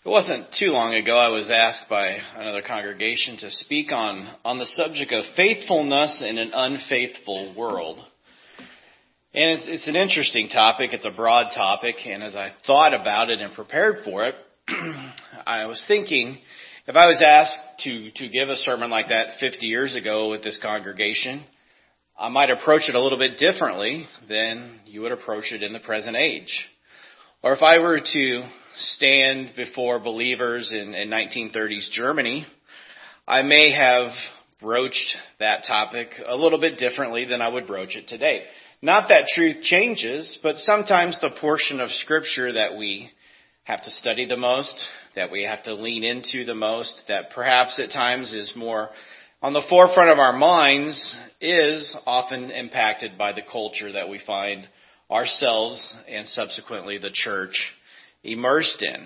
It wasn't too long ago I was asked by another congregation to speak on the subject of faithfulness in an unfaithful world. And it's an interesting topic. It's a broad topic. And as I thought about it and prepared for it, I was thinking, if I was asked to give a sermon like that 50 years ago with this congregation, I might approach it a little bit differently than you would approach it in the present age. Or if I were to stand before believers in 1930s Germany, I may have broached that topic a little bit differently than I would broach it today. Not that truth changes, but sometimes the portion of Scripture that we have to study the most, that we have to lean into the most, that perhaps at times is more on the forefront of our minds, is often impacted by the culture that we find ourselves and subsequently the church immersed in.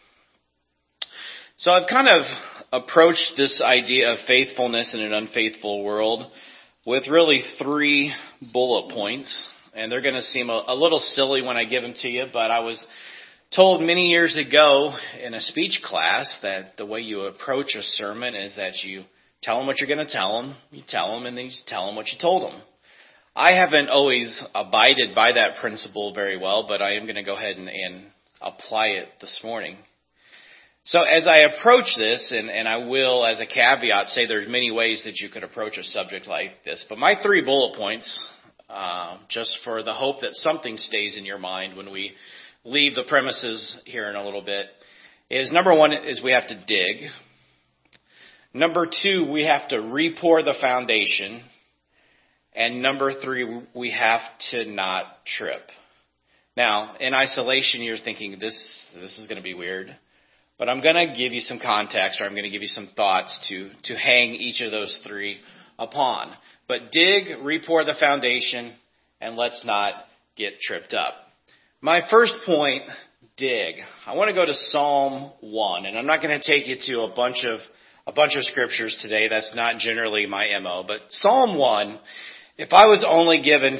So I've kind of approached this idea of faithfulness in an unfaithful world with really 3 bullet points. And they're going to seem a little silly when I give them to you, but I was told many years ago in a speech class that the way you approach a sermon is that you tell them what you're going to tell them, you tell them, and then you tell them what you told them. I haven't always abided by that principle very well, but I am going to go ahead and apply it this morning. So as I approach this, and I will, as a caveat, say there's many ways that you could approach a subject like this, but my 3 bullet points, just for the hope that something stays in your mind when we leave the premises here in a little bit, is number 1 is we have to dig. Number 2, we have to re-pour the foundation. And number 3, we have to not trip. Now, in isolation, you're thinking, this is going to be weird. But I'm going to give you some context, or I'm going to give you some thoughts to hang each of those 3 upon. But dig, re-pour the foundation, and let's not get tripped up. My first point, dig. I want to go to Psalm 1, and I'm not going to take you to a bunch of scriptures today. That's not generally my MO. But Psalm 1, if I was only given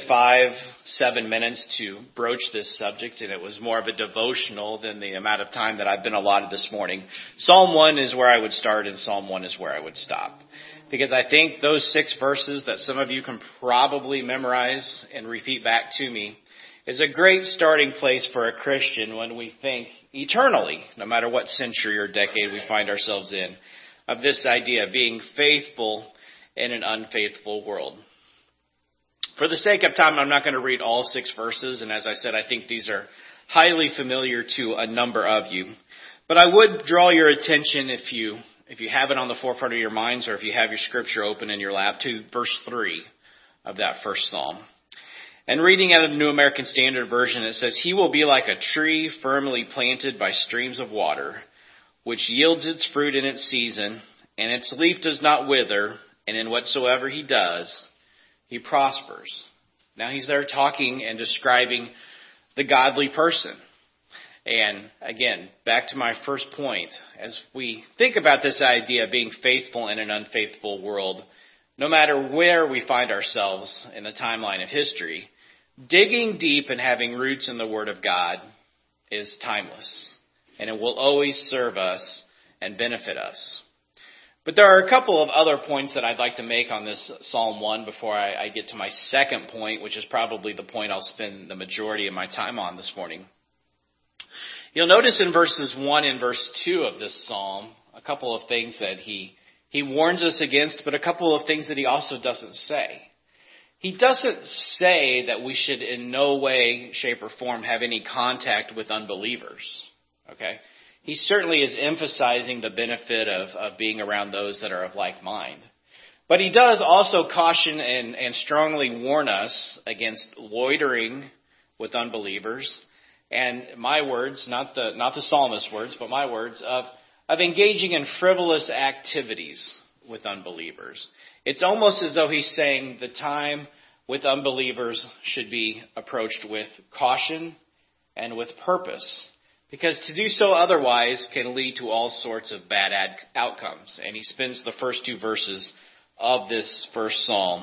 5-7 minutes to broach this subject, and it was more of a devotional than the amount of time that I've been allotted this morning, Psalm 1 is where I would start, and Psalm 1 is where I would stop. Because I think those 6 verses that some of you can probably memorize and repeat back to me is a great starting place for a Christian when we think eternally, no matter what century or decade we find ourselves in, of this idea of being faithful in an unfaithful world. For the sake of time, I'm not going to read all 6 verses, and as I said, I think these are highly familiar to a number of you. But I would draw your attention, if you have it on the forefront of your minds, or if you have your scripture open in your lap, to verse 3 of that first psalm. And reading out of the New American Standard Version, it says, "He will be like a tree firmly planted by streams of water, which yields its fruit in its season, and its leaf does not wither, and in whatsoever he does, he prospers." Now he's there talking and describing the godly person. And again, back to my first point, as we think about this idea of being faithful in an unfaithful world, no matter where we find ourselves in the timeline of history, digging deep and having roots in the Word of God is timeless. And it will always serve us and benefit us. But there are a couple of other points that I'd like to make on this Psalm 1 before I get to my second point, which is probably the point I'll spend the majority of my time on this morning. You'll notice in verses 1 and verse 2 of this psalm a couple of things that he warns us against, but a couple of things that he also doesn't say. He doesn't say that we should in no way, shape, or form have any contact with unbelievers. Okay? He certainly is emphasizing the benefit of being around those that are of like mind. But he does also caution and strongly warn us against loitering with unbelievers. And my words, not the psalmist's words, but my words, of engaging in frivolous activities with unbelievers. It's almost as though he's saying the time with unbelievers should be approached with caution and with purpose. Because to do so otherwise can lead to all sorts of bad outcomes. And he spends the first 2 verses of this first psalm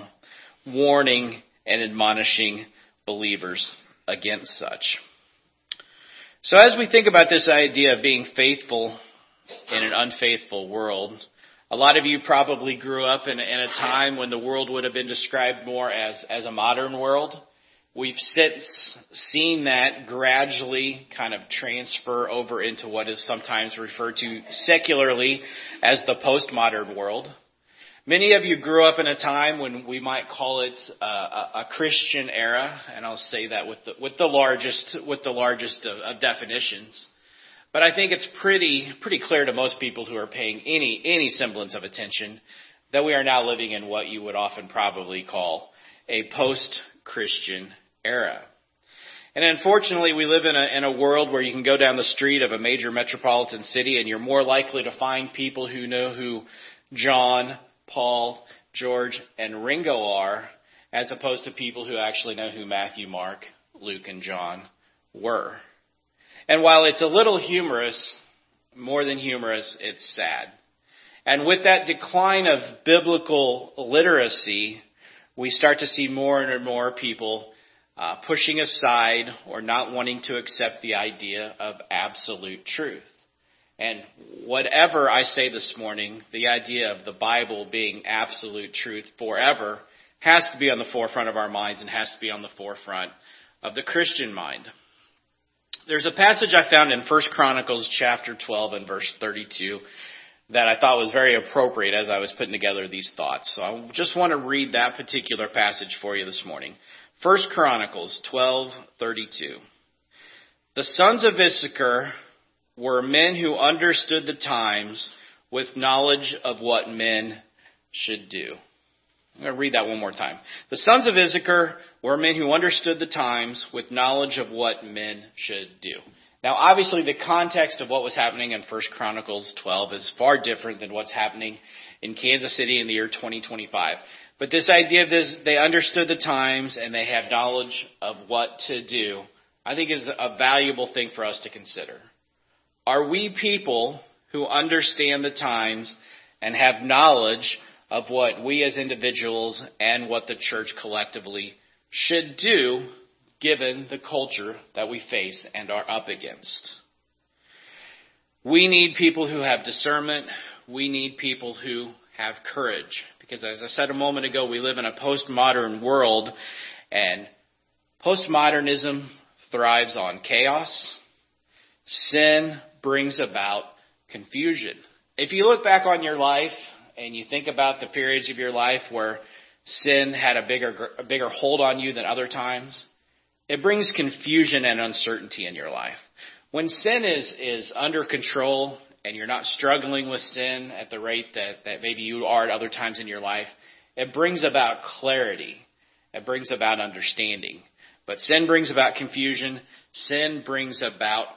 warning and admonishing believers against such. So as we think about this idea of being faithful in an unfaithful world, a lot of you probably grew up in a time when the world would have been described more as a modern world. We've since seen that gradually kind of transfer over into what is sometimes referred to secularly as the postmodern world. Many of you grew up in a time when we might call it a Christian era, and I'll say that with the largest of definitions. But I think it's pretty clear to most people who are paying any semblance of attention that we are now living in what you would often probably call a post-Christian era. And unfortunately, we live in a world where you can go down the street of a major metropolitan city and you're more likely to find people who know who John, Paul, George, and Ringo are, as opposed to people who actually know who Matthew, Mark, Luke, and John were. And while it's a little humorous, more than humorous, it's sad. And with that decline of biblical literacy, we start to see more and more people pushing aside or not wanting to accept the idea of absolute truth. And whatever I say this morning, the idea of the Bible being absolute truth forever has to be on the forefront of our minds and has to be on the forefront of the Christian mind. There's a passage I found in 1 Chronicles chapter 12 and verse 32 that I thought was very appropriate as I was putting together these thoughts. So I just want to read that particular passage for you this morning. 1 Chronicles 12:32. The sons of Issachar were men who understood the times with knowledge of what men should do. I'm going to read that one more time. The sons of Issachar were men who understood the times with knowledge of what men should do. Now, obviously, the context of what was happening in 1 Chronicles 12 is far different than what's happening in Kansas City in the year 2025. But this idea of this, they understood the times and they had knowledge of what to do, I think is a valuable thing for us to consider. Are we people who understand the times and have knowledge of what we as individuals and what the church collectively should do given the culture that we face and are up against? We need people who have discernment. We need people who have courage. Because as I said a moment ago, we live in a postmodern world, and postmodernism thrives on chaos. Sin brings about confusion. If you look back on your life and you think about the periods of your life where sin had a bigger hold on you than other times, it brings confusion and uncertainty in your life. When sin is under control and you're not struggling with sin at the rate that maybe you are at other times in your life, it brings about clarity. It brings about understanding. But sin brings about confusion. Sin brings about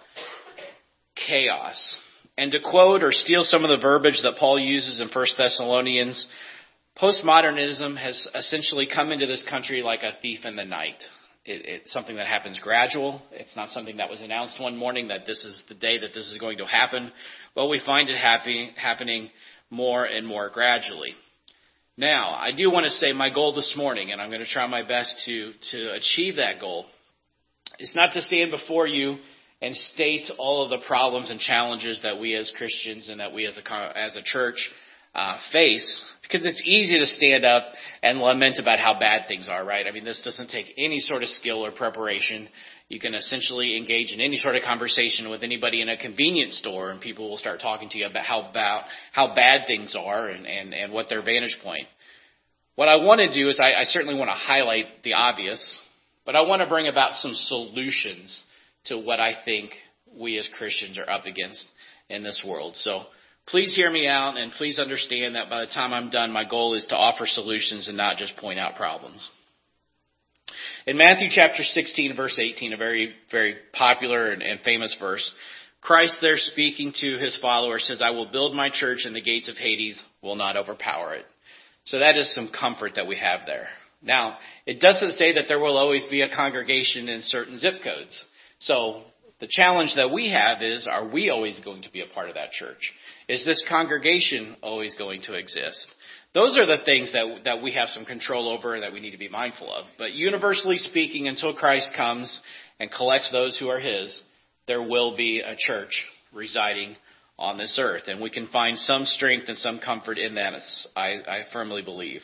chaos. And to quote or steal some of the verbiage that Paul uses in 1 Thessalonians, postmodernism has essentially come into this country like a thief in the night. It's something that happens gradual. It's not something that was announced one morning that this is the day that this is going to happen. But we find it happening more and more gradually. Now, I do want to say my goal this morning, and I'm going to try my best to achieve that goal, is not to stand before you and state all of the problems and challenges that we as Christians and that we as a church face, because it's easy to stand up and lament about how bad things are, right? I mean, this doesn't take any sort of skill or preparation. You can essentially engage in any sort of conversation with anybody in a convenience store, and people will start talking to you about how bad things are and what their vantage point. What I want to do is I certainly want to highlight the obvious, but I want to bring about some solutions to what I think we as Christians are up against in this world. So please hear me out, and please understand that by the time I'm done, my goal is to offer solutions and not just point out problems. In Matthew chapter 16, verse 18, a very, very popular and famous verse, Christ there speaking to his followers says, "I will build my church and the gates of Hades will not overpower it." So that is some comfort that we have there. Now, it doesn't say that there will always be a congregation in certain zip codes. So the challenge that we have is, are we always going to be a part of that church? Is this congregation always going to exist? Those are the things that we have some control over and that we need to be mindful of. But universally speaking, until Christ comes and collects those who are his, there will be a church residing on this earth. And we can find some strength and some comfort in that, I firmly believe.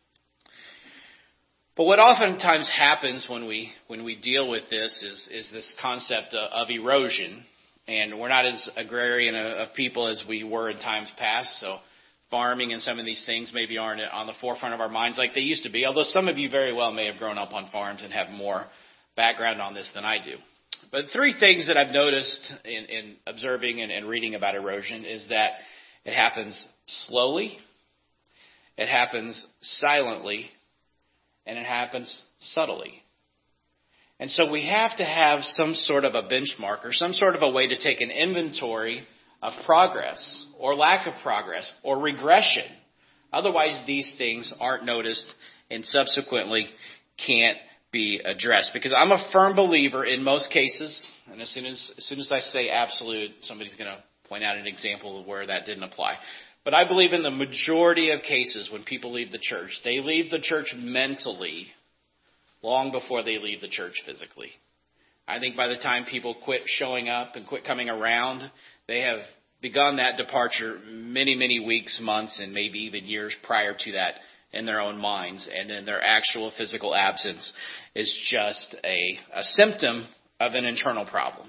But what oftentimes happens when we deal with this is this concept of erosion. And we're not as agrarian of people as we were in times past, so farming and some of these things maybe aren't on the forefront of our minds like they used to be, although some of you very well may have grown up on farms and have more background on this than I do. But 3 things that I've noticed in observing and reading about erosion is that it happens slowly, it happens silently, and it happens subtly. And so we have to have some sort of a benchmark or some sort of a way to take an inventory of progress or lack of progress or regression. Otherwise, these things aren't noticed and subsequently can't be addressed. Because I'm a firm believer in most cases, and as soon as I say absolute, somebody's going to point out an example of where that didn't apply. But I believe in the majority of cases when people leave the church, they leave the church mentally long before they leave the church physically. I think by the time people quit showing up and quit coming around, they have begun that departure many, many weeks, months, and maybe even years prior to that in their own minds. And then their actual physical absence is just a symptom of an internal problem.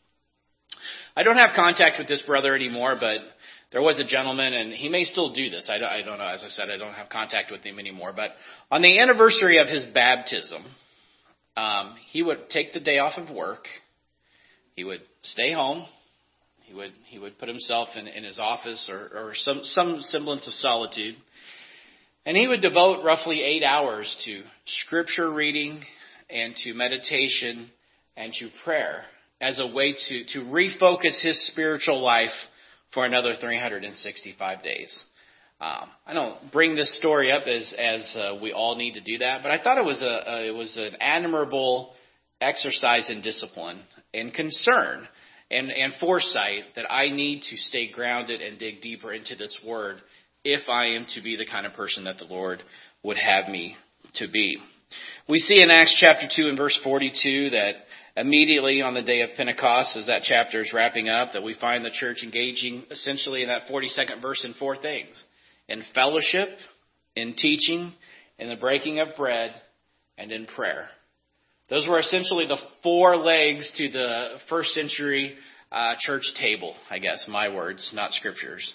I don't have contact with this brother anymore, but there was a gentleman, and he may still do this. I don't know. As I said, I don't have contact with him anymore. But on the anniversary of his baptism, he would take the day off of work. He would stay home. He would put himself in his office or some semblance of solitude. And he would devote roughly 8 hours to scripture reading and to meditation and to prayer as a way to refocus his spiritual life for another 365 days. I don't bring this story up as we all need to do that, but I thought it was an admirable exercise in discipline and concern and foresight that I need to stay grounded and dig deeper into this word if I am to be the kind of person that the Lord would have me to be. We see in Acts chapter 2 and verse 42 that immediately on the day of Pentecost, as that chapter is wrapping up, that we find the church engaging essentially in that 42nd verse in 4 things: in fellowship, in teaching, in the breaking of bread, and in prayer. Those were essentially the 4 legs to the first century church table, I guess, my words, not scriptures.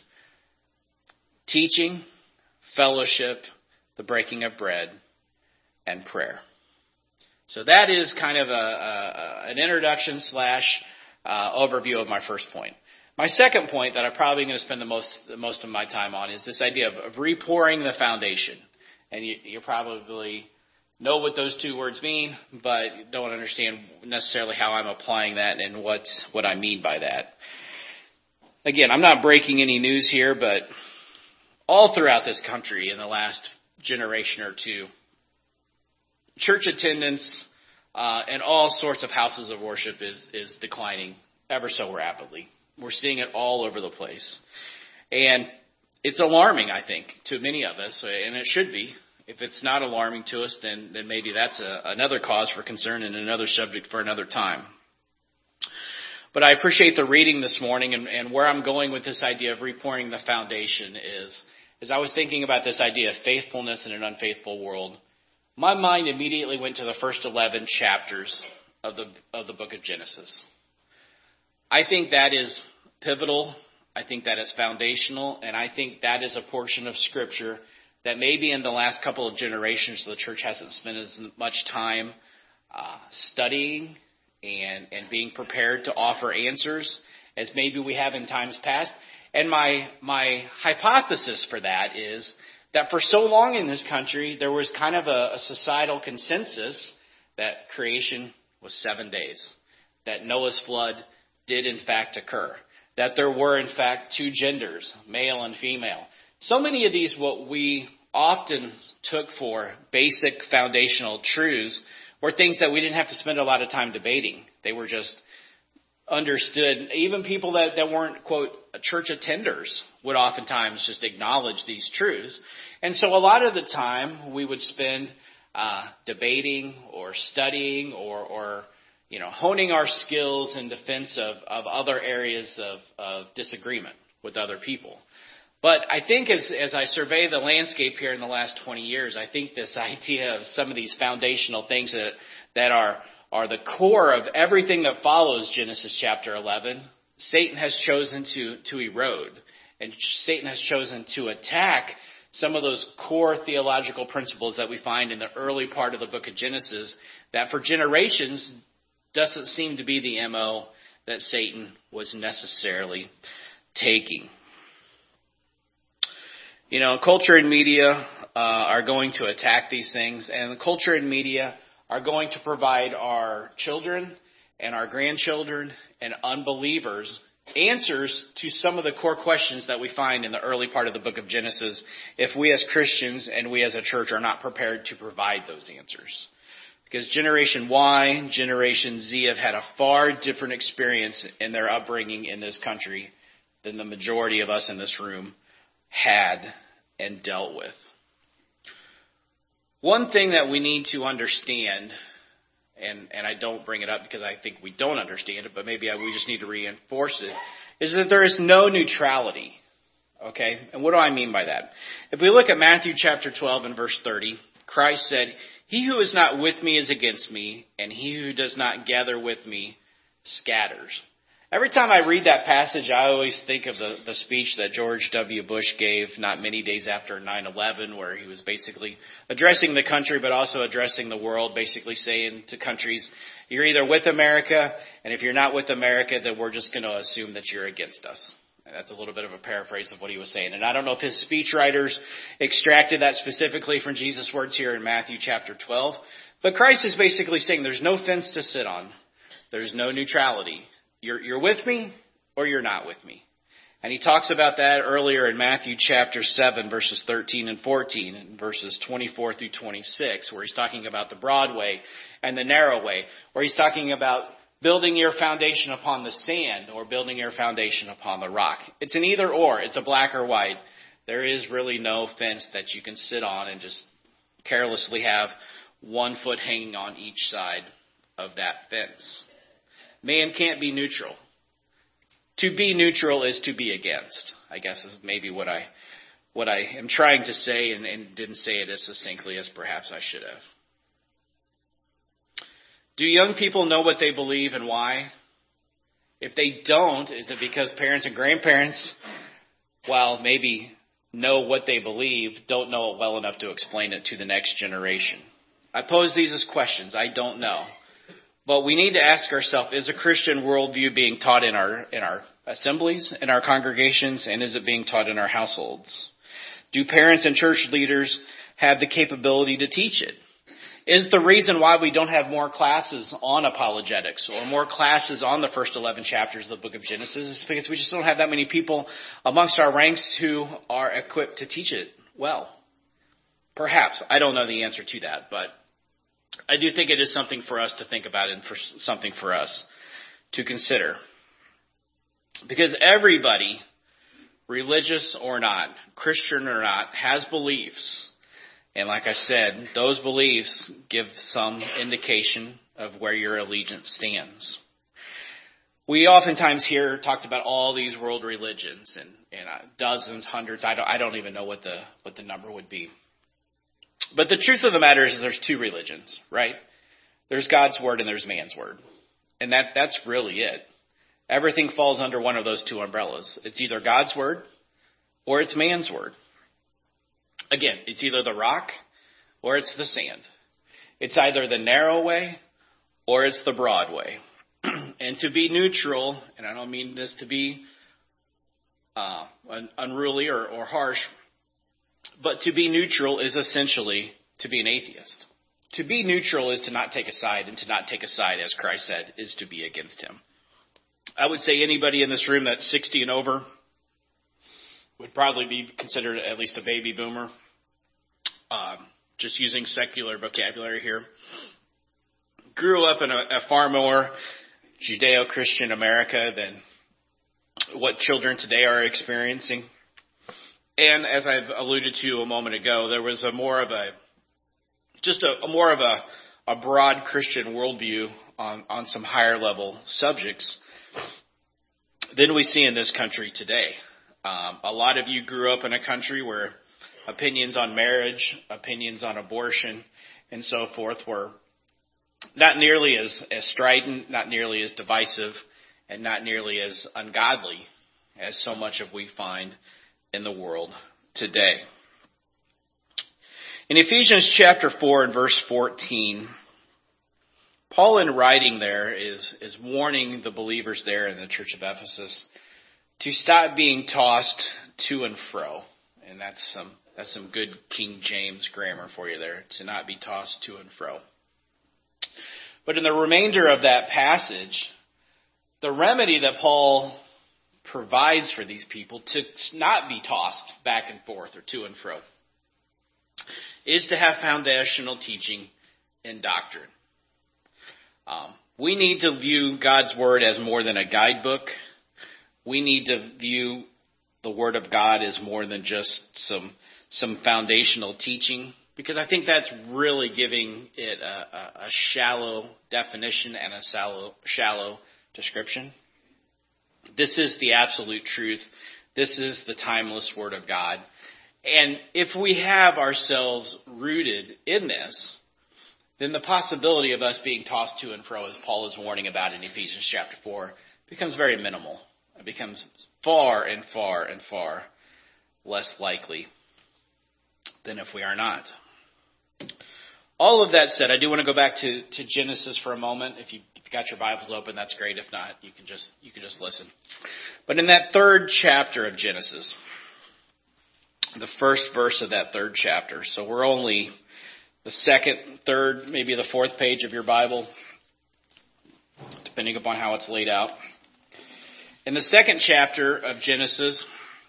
Teaching, fellowship, the breaking of bread, and prayer. So that is kind of an introduction / overview of my first point. My second point that I'm probably going to spend the most of my time on is this idea of repouring the foundation. And you probably know what those 2 words mean, but don't understand necessarily how I'm applying that and what I mean by that. Again, I'm not breaking any news here, but all throughout this country in the last generation or 2, church attendance and all sorts of houses of worship is declining ever so rapidly. We're seeing it all over the place. And it's alarming, I think, to many of us, and it should be. If it's not alarming to us, then maybe that's another cause for concern and another subject for another time. But I appreciate the reading this morning, and where I'm going with this idea of repouring the foundation is, as I was thinking about this idea of faithfulness in an unfaithful world, my mind immediately went to the first 11 chapters of the book of Genesis. I think that is pivotal. I think that is foundational. And I think that is a portion of Scripture that maybe in the last couple of generations the church hasn't spent as much time studying and being prepared to offer answers as maybe we have in times past. And my hypothesis for that is that for so long in this country, there was kind of a societal consensus that creation was 7 days, that Noah's flood did in fact occur, that there were in fact 2 genders, male and female. So many of these, what we often took for basic foundational truths, were things that we didn't have to spend a lot of time debating. They were just understood. Even people that weren't, quote, church attenders would oftentimes just acknowledge these truths. And so a lot of the time we would spend debating or studying or honing our skills in defense of other areas of disagreement with other people. But I think as I survey the landscape here in the last 20 years, I think this idea of some of these foundational things that are the core of everything that follows Genesis chapter 11, Satan has chosen to erode. And Satan has chosen to attack some of those core theological principles that we find in the early part of the book of Genesis that for generations doesn't seem to be the MO that Satan was necessarily taking. Culture and media are going to attack these things, and the culture and media are going to provide our children and our grandchildren and unbelievers answers to some of the core questions that we find in the early part of the book of Genesis if we as Christians and we as a church are not prepared to provide those answers. Because Generation Y, Generation Z have had a far different experience in their upbringing in this country than the majority of us in this room had and dealt with. One thing that we need to understand, and I don't bring it up because I think we don't understand it, but maybe we just need to reinforce it, is that there is no neutrality. Okay? And what do I mean by that? If we look at Matthew chapter 12 and verse 30, Christ said, "He who is not with me is against me, and he who does not gather with me scatters." Every time I read that passage, I always think of the speech that George W. Bush gave not many days after 9/11, where he was basically addressing the country but also addressing the world, basically saying to countries, you're either with America, and if you're not with America, then we're just going to assume that you're against us. And that's a little bit of a paraphrase of what he was saying. And I don't know if his speechwriters extracted that specifically from Jesus' words here in Matthew chapter 12, but Christ is basically saying there's no fence to sit on. There's no neutrality. You're with me or you're not with me. And he talks about that earlier in Matthew chapter 7, verses 13 and 14, and verses 24 through 26, where he's talking about the broad way and the narrow way, where he's talking about building your foundation upon the sand or building your foundation upon the rock. It's an either or. It's a black or white. There is really no fence that you can sit on and just carelessly have one foot hanging on each side of that fence. Man can't be neutral. To be neutral is to be against, I guess is maybe what I am trying to say and didn't say it as succinctly as perhaps I should have. Do young people know what they believe and why? If they don't, is it because parents and grandparents, while maybe know what they believe, don't know it well enough to explain it to the next generation? I pose these as questions. I don't know. But we need to ask ourselves, is a Christian worldview being taught in our assemblies, in our congregations, and is it being taught in our households? Do parents and church leaders have the capability to teach it? Is the reason why we don't have more classes on apologetics or more classes on the first 11 chapters of the book of Genesis is because we just don't have that many people amongst our ranks who are equipped to teach it well? Perhaps. I don't know the answer to that, but I do think it is something for us to think about and something for us to consider. Because everybody, religious or not, Christian or not, has beliefs. And like I said, those beliefs give some indication of where your allegiance stands. We oftentimes hear talked about all these world religions and dozens, hundreds. I don't even know what the number would be. But the truth of the matter is there's two religions, right? There's God's word and there's man's word. And that's really it. Everything falls under one of those two umbrellas. It's either God's word or it's man's word. Again, it's either the rock or it's the sand. It's either the narrow way or it's the broad way. And to be neutral, and I don't mean this to be unruly or harsh, but to be neutral is essentially to be an atheist. To be neutral is to not take a side, and to not take a side, as Christ said, is to be against him. I would say anybody in this room that's 60 and over would probably be considered at least a baby boomer. Just using secular vocabulary here. Grew up in a far more Judeo-Christian America than what children today are experiencing. And as I've alluded to a moment ago, there was a more of a broad Christian worldview on some higher level subjects than we see in this country today. A lot of you grew up in a country where opinions on marriage, opinions on abortion, and so forth were not nearly as strident, not nearly as divisive, and not nearly as ungodly as so much of we find in the world today. In Ephesians chapter 4 and verse 14, Paul in writing there is warning the believers there in the church of Ephesus to stop being tossed to and fro. And that's some good King James grammar for you there, to not be tossed to and fro. But in the remainder of that passage, the remedy that Paul provides for these people to not be tossed back and forth or to and fro is to have foundational teaching and doctrine. We need to view God's Word as more than a guidebook. We need to view the Word of God as more than just some foundational teaching, because I think that's really giving it a shallow definition and a shallow description. This is the absolute truth. This is the timeless Word of God. And if we have ourselves rooted in this, then the possibility of us being tossed to and fro, as Paul is warning about in Ephesians chapter 4, becomes very minimal. It becomes far and far and far less likely than if we are not. All of that said, I do want to go back to Genesis for a moment. If you got your Bibles open, that's great. If not, you can just listen. But in that third chapter of Genesis, the first verse of that third chapter, so we're only the second, third, maybe the fourth page of your Bible, depending upon how it's laid out. In the second chapter of Genesis,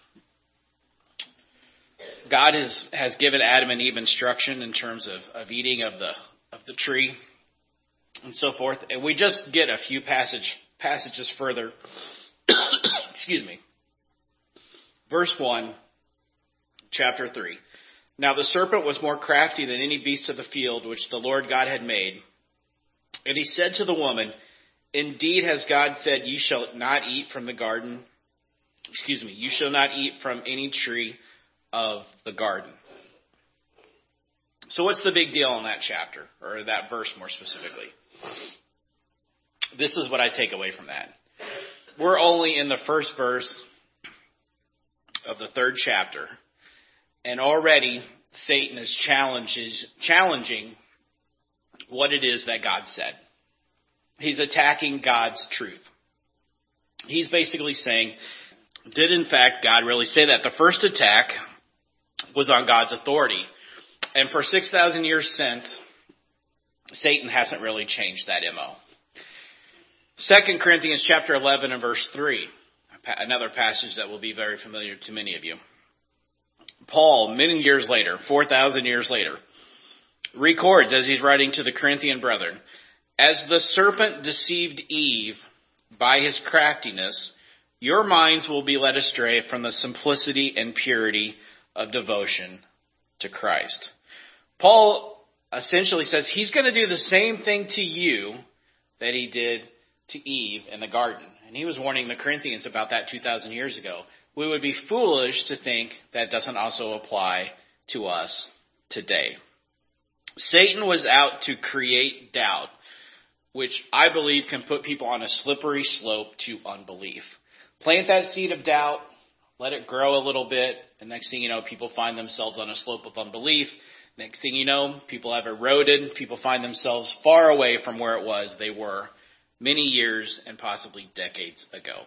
God has given Adam and Eve instruction in terms of eating of the tree and so forth. And we just get a few passages further. Excuse me. Verse 1, chapter 3. Now the serpent was more crafty than any beast of the field which the Lord God had made. And he said to the woman, indeed has God said, you shall not eat from the garden. You shall not eat from any tree of the garden. So what's the big deal in that chapter, or that verse more specifically? This is what I take away from that. We're only in the first verse of the third chapter, and already Satan is challenging what it is that God said. He's attacking God's truth. He's basically saying, did in fact God really say that? The first attack was on God's authority. And for 6,000 years since, Satan hasn't really changed that MO. 2 Corinthians chapter 11 and verse 3, another passage that will be very familiar to many of you. Paul, many years later, 4,000 years later, records as he's writing to the Corinthian brethren, as the serpent deceived Eve by his craftiness, your minds will be led astray from the simplicity and purity of devotion to Christ. Paul essentially says he's going to do the same thing to you that he did to Eve in the garden. And he was warning the Corinthians about that 2,000 years ago. We would be foolish to think that doesn't also apply to us today. Satan was out to create doubt, which I believe can put people on a slippery slope to unbelief. Plant that seed of doubt, let it grow a little bit, and next thing you know, people find themselves on a slope of unbelief. Next thing you know, people have eroded, people find themselves far away from where it was they were many years and possibly decades ago.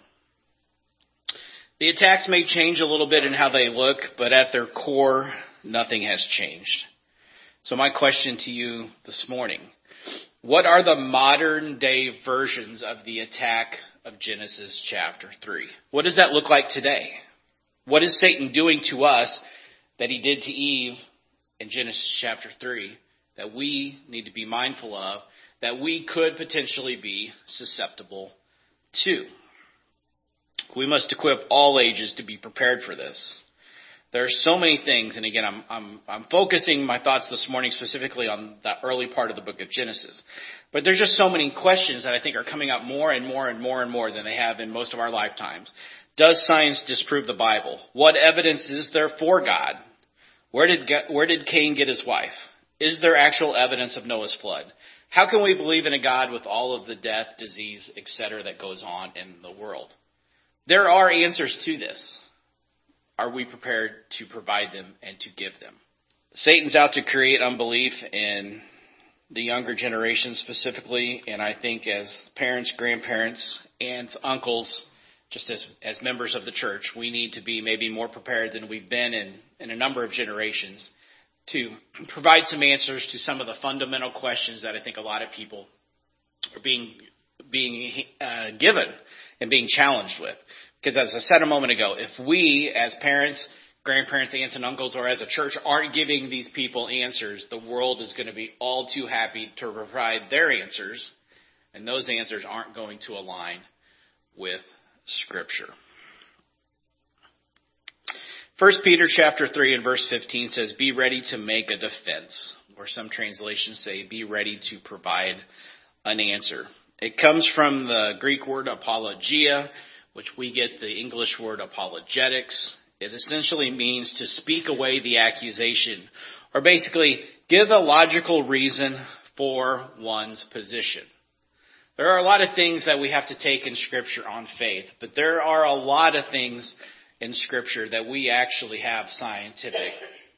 The attacks may change a little bit in how they look, but at their core, nothing has changed. So my question to you this morning, what are the modern day versions of the attack of Genesis chapter 3? What does that look like today? What is Satan doing to us that he did to Eve in Genesis chapter 3 that we need to be mindful of, that we could potentially be susceptible to? We must equip all ages to be prepared for this. There's so many things, and again, I'm focusing my thoughts this morning specifically on the early part of the book of Genesis. But there's just so many questions that I think are coming up more and more and more and more than they have in most of our lifetimes. Does science disprove the Bible? What evidence is there for God? Where did Cain get his wife? Is there actual evidence of Noah's flood? How can we believe in a God with all of the death, disease, etc. that goes on in the world? There are answers to this. Are we prepared to provide them and to give them? Satan's out to create unbelief in the younger generation specifically, and I think as parents, grandparents, aunts, uncles, just as members of the church, we need to be maybe more prepared than we've been in a number of generations to provide some answers to some of the fundamental questions that I think a lot of people are being given and being challenged with. Because as I said a moment ago, if we as parents, grandparents, aunts, and uncles, or as a church aren't giving these people answers, the world is going to be all too happy to provide their answers, and those answers aren't going to align with Scripture. 1 Peter chapter 3 and verse 15 says, be ready to make a defense, or some translations say, be ready to provide an answer. It comes from the Greek word apologia, which we get the English word apologetics. It essentially means to speak away the accusation, or basically give a logical reason for one's position. There are a lot of things that we have to take in Scripture on faith, but there are a lot of things in Scripture that we actually have scientific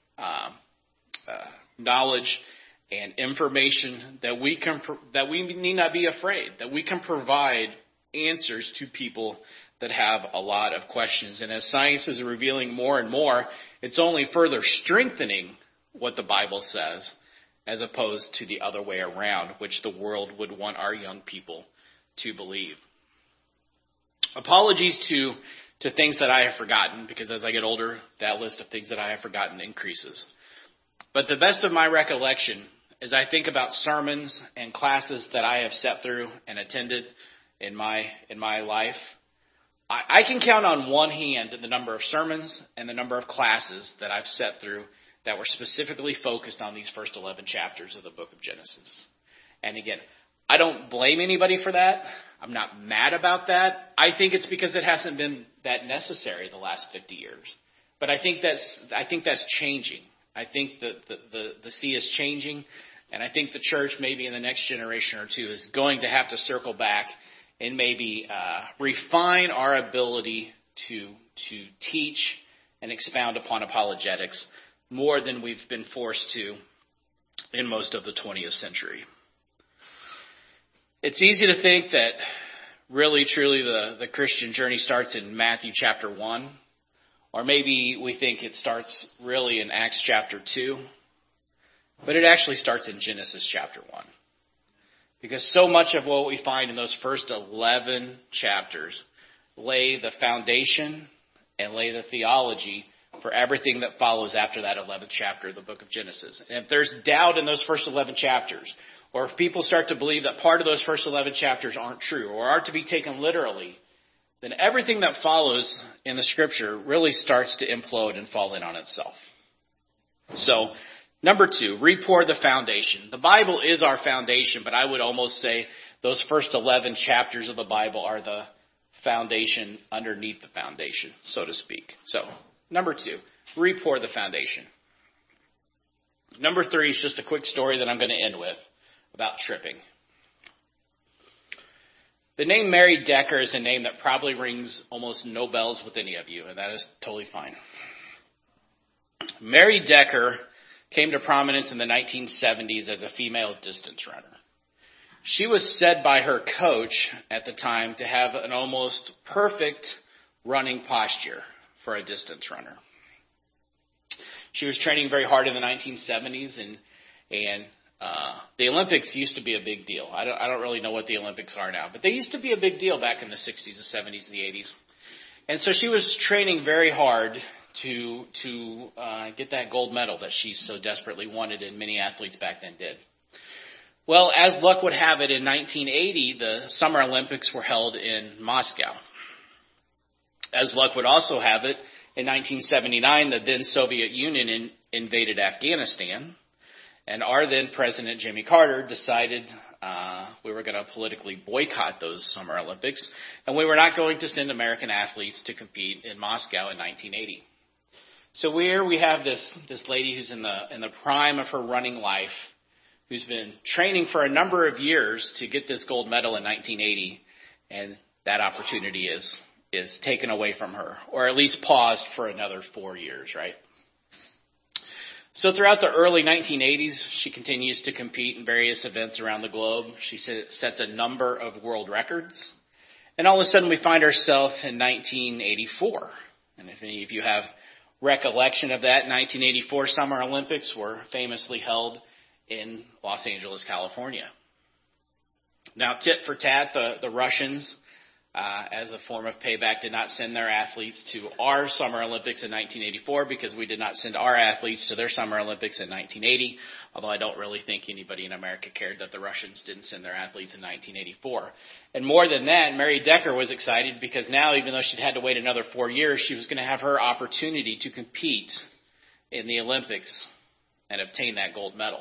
knowledge and information that we need not be afraid, that we can provide answers to people that have a lot of questions. And as science is revealing more and more, it's only further strengthening what the Bible says as opposed to the other way around, which the world would want our young people to believe. Apologies to things that I have forgotten, because as I get older, that list of things that I have forgotten increases. But the best of my recollection, as I think about sermons and classes that I have sat through and attended in my life, I can count on one hand the number of sermons and the number of classes that I've sat through that were specifically focused on these first 11 chapters of the book of Genesis. And again, I don't blame anybody for that. I'm not mad about that. I think it's because it hasn't been that necessary the last 50 years. But I think that's changing. I think that the sea is changing, and I think the church maybe in the next generation or two is going to have to circle back and maybe refine our ability to teach and expound upon apologetics more than we've been forced to in most of the 20th century. It's easy to think that really, truly the Christian journey starts in Matthew chapter 1, or maybe we think it starts really in Acts chapter 2, but it actually starts in Genesis chapter 1. Because so much of what we find in those first 11 chapters lay the foundation and lay the theology for everything that follows after that 11th chapter of the book of Genesis. And if there's doubt in those first 11 chapters, or if people start to believe that part of those first 11 chapters aren't true or are to be taken literally, then everything that follows in the Scripture really starts to implode and fall in on itself. So, number 2, re-pour the foundation. The Bible is our foundation, but I would almost say those first 11 chapters of the Bible are the foundation underneath the foundation, so to speak. So, number 2, re-pour the foundation. Number 3 is just a quick story that I'm going to end with about tripping. The name Mary Decker is a name that probably rings almost no bells with any of you, and that is totally fine. Mary Decker came to prominence in the 1970s as a female distance runner. She was said by her coach at the time to have an almost perfect running posture for a distance runner. She was training very hard in the 1970s, and the Olympics used to be a big deal. I don't really know what the Olympics are now, but they used to be a big deal back in the 60s, the 70s, and the 80s. And so she was training very hard to get that gold medal that she so desperately wanted, and many athletes back then did. Well, as luck would have it, in 1980, the Summer Olympics were held in Moscow. As luck would also have it, In 1979, the then Soviet Union invaded Afghanistan, and our then President Jimmy Carter decided we were going to politically boycott those Summer Olympics, and we were not going to send American athletes to compete in Moscow in 1980. So here we have this lady who's in the prime of her running life, who's been training for a number of years to get this gold medal in 1980, and that opportunity is taken away from her, or at least paused for another 4 years, right? So throughout the early 1980s, she continues to compete in various events around the globe. She sets a number of world records. And all of a sudden we find ourselves in 1984. And if any of you have recollection of that, 1984 Summer Olympics were famously held in Los Angeles, California. Now, tit for tat, the Russians, as a form of payback, did not send their athletes to our Summer Olympics in 1984 because we did not send our athletes to their Summer Olympics in 1980, although I don't really think anybody in America cared that the Russians didn't send their athletes in 1984. And more than that, Mary Decker was excited because now, even though she'd had to wait another 4 years, she was going to have her opportunity to compete in the Olympics and obtain that gold medal.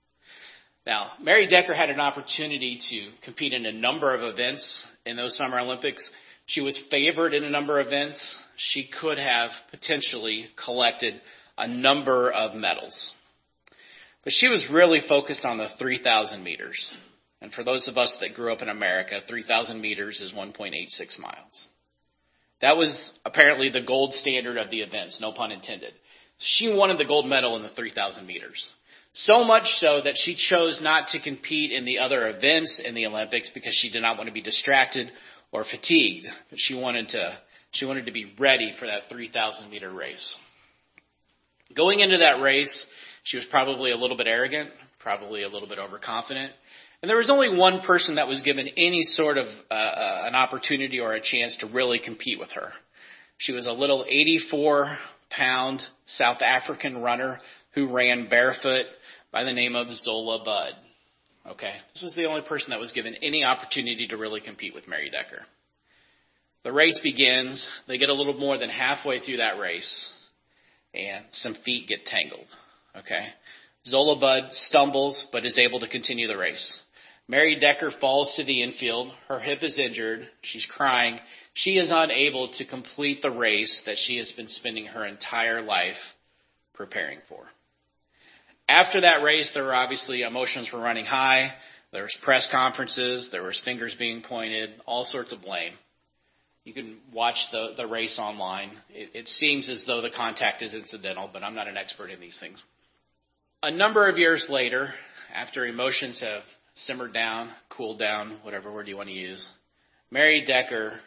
Now, Mary Decker had an opportunity to compete in a number of events in those Summer Olympics. She was favored in a number of events. She could have potentially collected a number of medals. But she was really focused on the 3,000 meters. And for those of us that grew up in America, 3,000 meters is 1.86 miles. That was apparently the gold standard of the events, no pun intended. She wanted the gold medal in the 3,000 meters. So much so that she chose not to compete in the other events in the Olympics because she did not want to be distracted or fatigued. But she wanted to be ready for that 3,000 meter race. Going into that race, she was probably a little bit arrogant, probably a little bit overconfident. And there was only one person that was given any sort of an opportunity or a chance to really compete with her. She was a little 84-pound South African runner who ran barefoot by the name of Zola Budd. Okay, this was the only person that was given any opportunity to really compete with Mary Decker. The race begins. They get a little more than halfway through that race, and some feet get tangled. Okay, Zola Budd stumbles but is able to continue the race. Mary Decker falls to the infield. Her hip is injured. She's crying. She is unable to complete the race that she has been spending her entire life preparing for. After that race, there were obviously emotions were running high. There was press conferences. There was fingers being pointed, all sorts of blame. You can watch the race online. It seems as though the contact is incidental, but I'm not an expert in these things. A number of years later, after emotions have simmered down, cooled down, whatever word you want to use, Mary Decker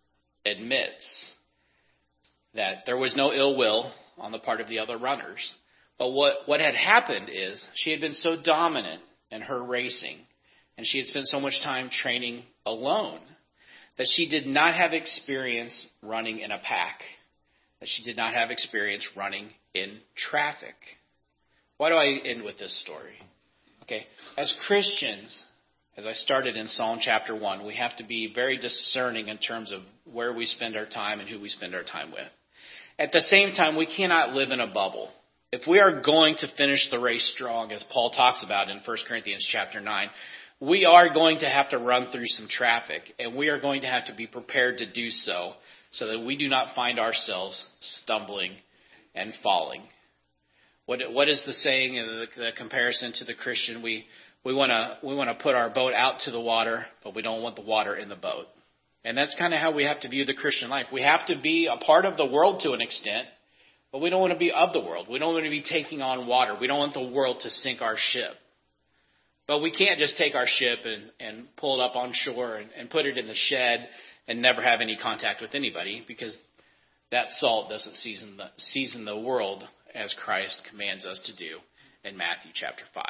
admits that there was no ill will on the part of the other runners. But what had happened is she had been so dominant in her racing, and she had spent so much time training alone, that she did not have experience running in a pack, that she did not have experience running in traffic. Why do I end with this story? Okay, as Christians, as I started in Psalm chapter 1, we have to be very discerning in terms of where we spend our time and who we spend our time with. At the same time, we cannot live in a bubble. If we are going to finish the race strong, as Paul talks about in 1 Corinthians chapter 9, we are going to have to run through some traffic, and we are going to have to be prepared to do so that we do not find ourselves stumbling and falling. What is the saying, the comparison to the Christian? We want to put our boat out to the water, but we don't want the water in the boat. And that's kind of how we have to view the Christian life. We have to be a part of the world to an extent, but we don't want to be of the world. We don't want to be taking on water. We don't want the world to sink our ship. But we can't just take our ship and pull it up on shore and put it in the shed and never have any contact with anybody, because that salt doesn't season the world as Christ commands us to do in Matthew chapter 5.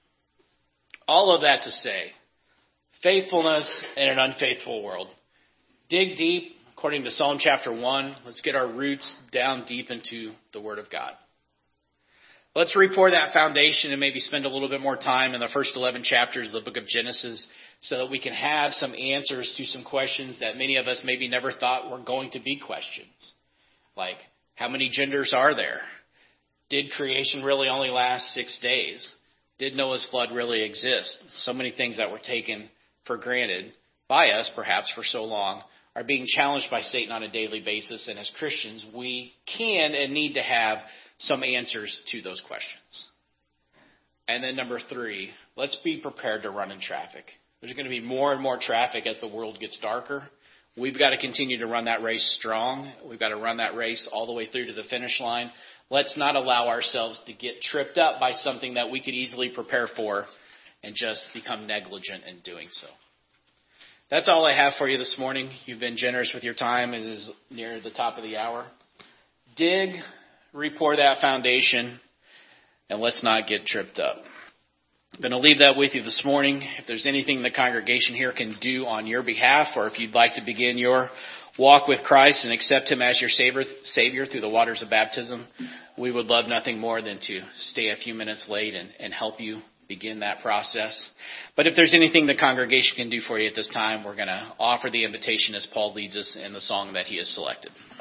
All of that to say, faithfulness in an unfaithful world. Dig deep. According to Psalm chapter 1, let's get our roots down deep into the Word of God. Let's re-pour that foundation and maybe spend a little bit more time in the first 11 chapters of the book of Genesis so that we can have some answers to some questions that many of us maybe never thought were going to be questions. Like, How many genders are there? Did creation really only last 6 days? Did Noah's flood really exist? So many things that were taken for granted by us, perhaps for so long, are being challenged by Satan on a daily basis. And as Christians, we can and need to have some answers to those questions. And then number 3, let's be prepared to run in traffic. There's going to be more and more traffic as the world gets darker. We've got to continue to run that race strong. We've got to run that race all the way through to the finish line. Let's not allow ourselves to get tripped up by something that we could easily prepare for and just become negligent in doing so. That's all I have for you this morning. You've been generous with your time. It is near the top of the hour. Dig, re-pour that foundation, and let's not get tripped up. I'm going to leave that with you this morning. If there's anything the congregation here can do on your behalf, or if you'd like to begin your walk with Christ and accept Him as your Savior through the waters of baptism, we would love nothing more than to stay a few minutes late and help you begin that process. But if there's anything the congregation can do for you at this time, we're going to offer the invitation as Paul leads us in the song that he has selected.